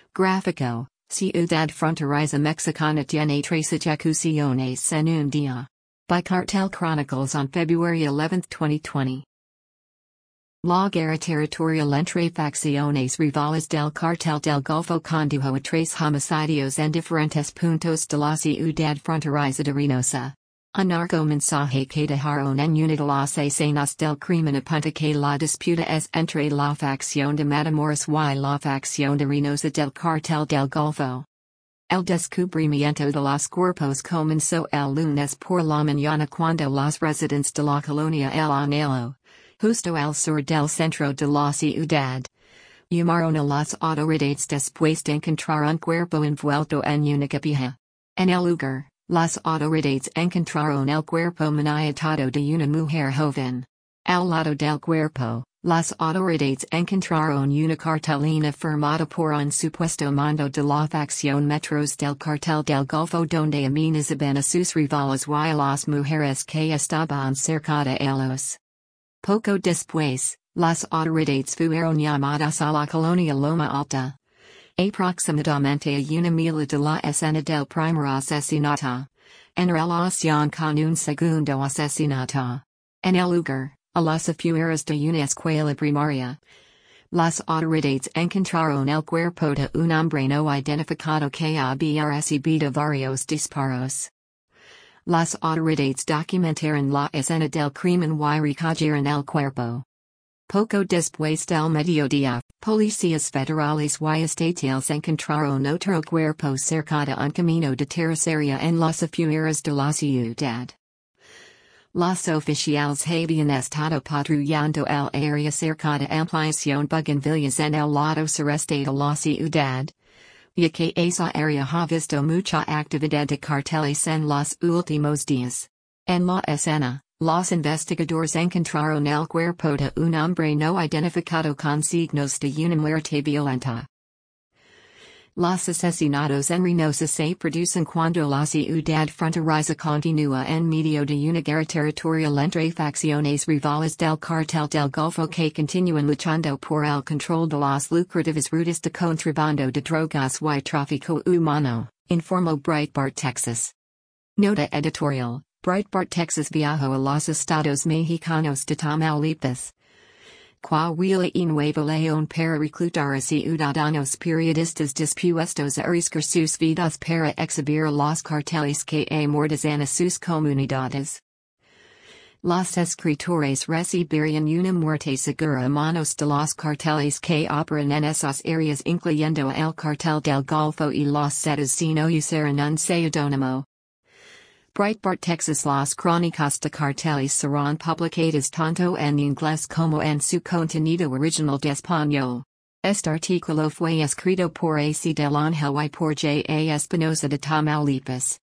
Gráfico, Ciudad Fronteriza Mexicana tiene tres ejecuciones en un día. By Cartel Chronicles on February 11, 2020. La guerra territorial entre facciones rivales del Cartel del Golfo condujo a tres homicidios en diferentes puntos de la ciudad fronteriza de Reynosa. Un narco mensaje que dejaron en unidad las escenas del crimen apunta que la disputa es entre la facción de Matamoros y la facción de Reynosa del Cartel del Golfo. El descubrimiento de los cuerpos comenzó el lunes por la mañana cuando los residentes de la colonia El Anhelo, justo al sur del centro de la ciudad, llamaron a las autoridades después de encontrar un cuerpo envuelto en una cobija. En el lugar, las autoridades encontraron el cuerpo maniatado de una mujer joven. Al lado del cuerpo, las autoridades encontraron una cartulina firmada por un supuesto mando de la facción Metros del Cartel del Golfo donde amenazaban a sus rivales y a las mujeres que estaban cerca de ellos. Poco después, las autoridades fueron llamadas a la colonia Loma Alta. Aproximadamente a una milla de la escena del primer asesinato. En relación con un segundo asesinato. En el lugar, a las afueras de una escuela primaria. Las autoridades encontraron el cuerpo de un hombre no identificado que había recibido varios disparos. Las autoridades documentaron la escena del crimen y recogieron el cuerpo. Poco después del mediodía, policías federales y estatales encontraron otro cuerpo cerca de un camino de terracería en las afueras de la ciudad. Los oficiales habían estado patrullando el área cerca de Ampliación Bougainvillias en el lado sureste de la ciudad. Ya que esa área ha visto mucha actividad de carteles en los últimos días. En la escena, los investigadores encontraron el cuerpo de un hombre no identificado con signos de una muerte violenta. Los asesinatos en Reynosa se producen cuando la ciudad fronteriza continúa en medio de una guerra territorial entre facciones rivales del Cartel del Golfo que continúan luchando por el control de las lucrativas rutas de contrabando de drogas y tráfico humano, informó Breitbart Texas. Nota editorial: Breitbart Texas viajó a los estados mexicanos de Tamaulipas, Coahuila y Nuevo León para reclutar a ciudadanos periodistas dispuestos a arriesgar sus vidas para exhibir a los carteles que amordazan a sus comunidades. Los escritores recibirían una muerte segura a manos de los carteles que operan en esas áreas incluyendo el Cartel del Golfo y los Zetas si no usaran un seudónimo. Breitbart Texas. Las crónicas de carteles serán publicadas tanto en inglés como en su contenido original de español. Este artículo fue escrito por AC del Ángel y por J. A. Espinosa de Tamaulipas.